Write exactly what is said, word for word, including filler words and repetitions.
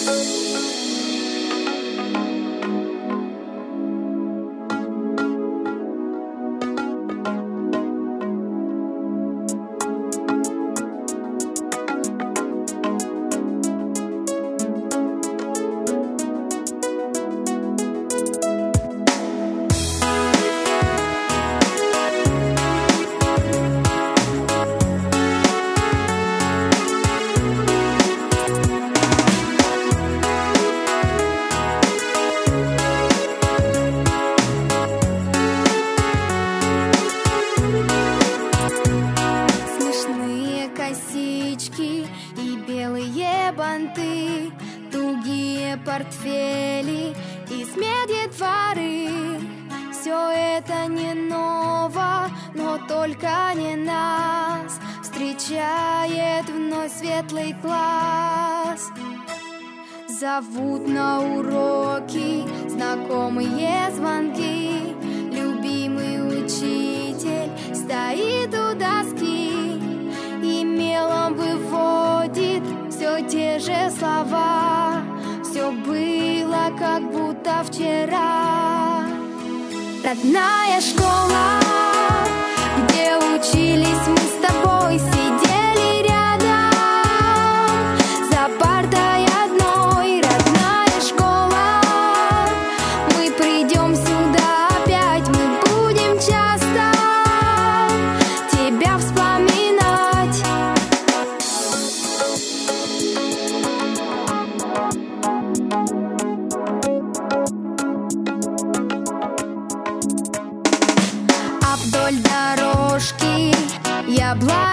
И белые банты, тугие портфели из меди дворы. Все это не ново, но только не нас встречает вновь светлый класс. Зовут на уроки знакомые звонки. Любимый учитель стоит у доски и мелом выводит все те же слова. Все было как будто вчера. Родная школа, где учились мы с тобой, сидели рядом за партой одной. Родная школа, мы придем сюда опять, мы будем часто тебя вспоминать. А вдоль дорожки я благо